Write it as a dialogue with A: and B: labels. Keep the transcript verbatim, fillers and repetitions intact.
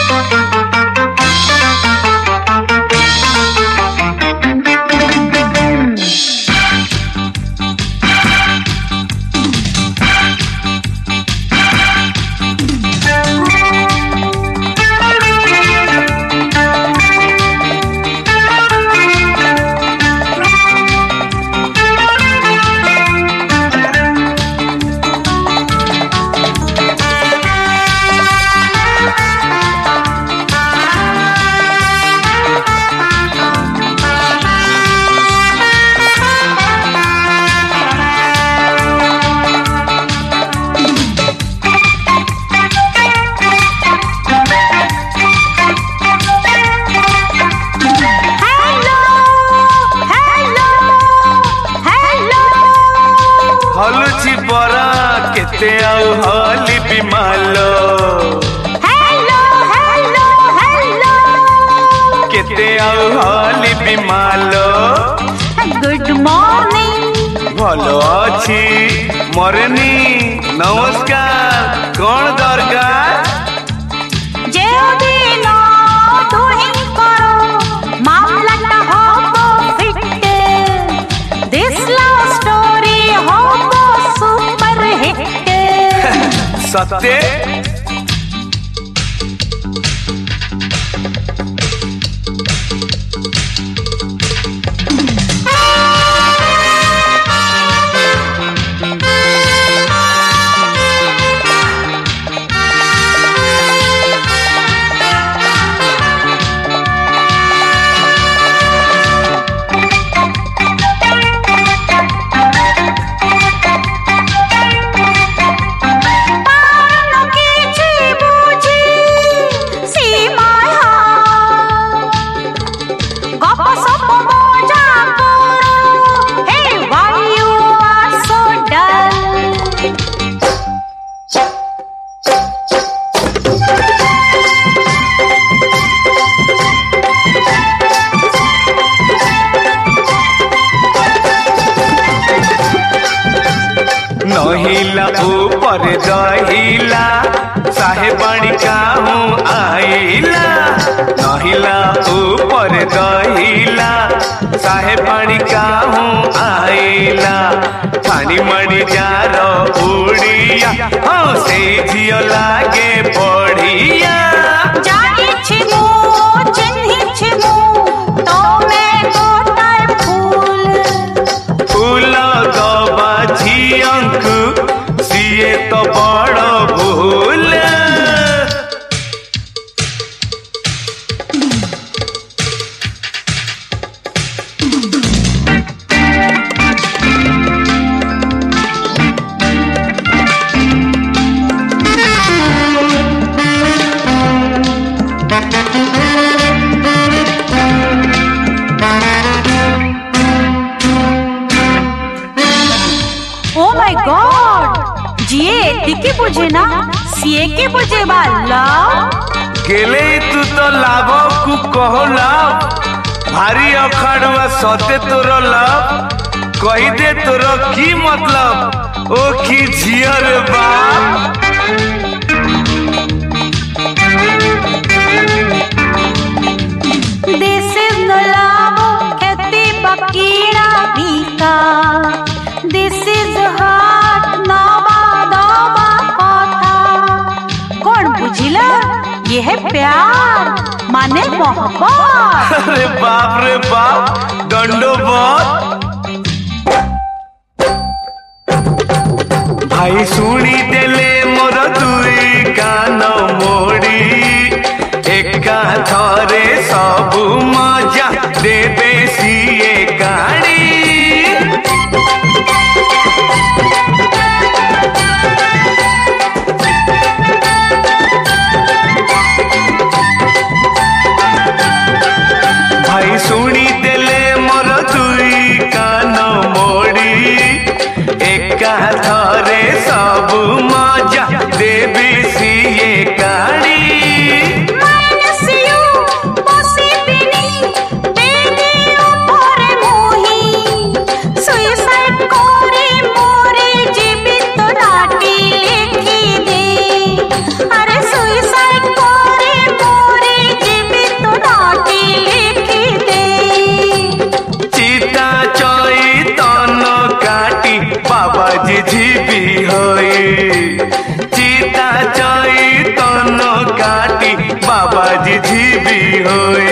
A: केते आउ हली बिमालो
B: हेलो हेलो हेलो
A: केते आउ हली बिमालो
B: गुड मॉर्निंग
A: भलो अछि मरनी नमस्कार कौन दरकार
B: जे दिन तुही करो मामलाटा होबो फिट दिस लव स्टोरी होबो सुपर हिट
A: सत्य नहिला ऊपर दहिला साहेबाणी काहू आइला नहिला ऊपर दहिला साहेबाणी काहू आइला पानी मणि जार उड़िया हाँ से झियो लागे बढ़िया सीए तो बड़ भूल
B: ओ माय गॉड जिए टिके बुझे ना सीए के बुझे वाला
A: गेले तू तो लाभ कु कहला भारी अखाड़ुआ सते तोर लाभ कही दे तोर की मतलब ओ की झियर बाप
B: दिस इज नो लव खेती बकीरा बीका दिस इज हार्ट नवा दवा कथा कौन बुझिला ये है प्यार माने मोहब्बत
A: अरे बाप रे बाप दंडोबत भाई सुनी देले मोर दुई कान मोड़ी एका थरे सबु मजा देबे सीए गाड़ी भाई सुनी देले मोर दुई कान मोड़ी एका थरे सबु मजा देबे सीए गाड़ी
B: minus you possibly baby
A: ঝিঝিবি হয়ে চিতা চৈতন্য কাটি বাবা ঝিঝিবি হয়ে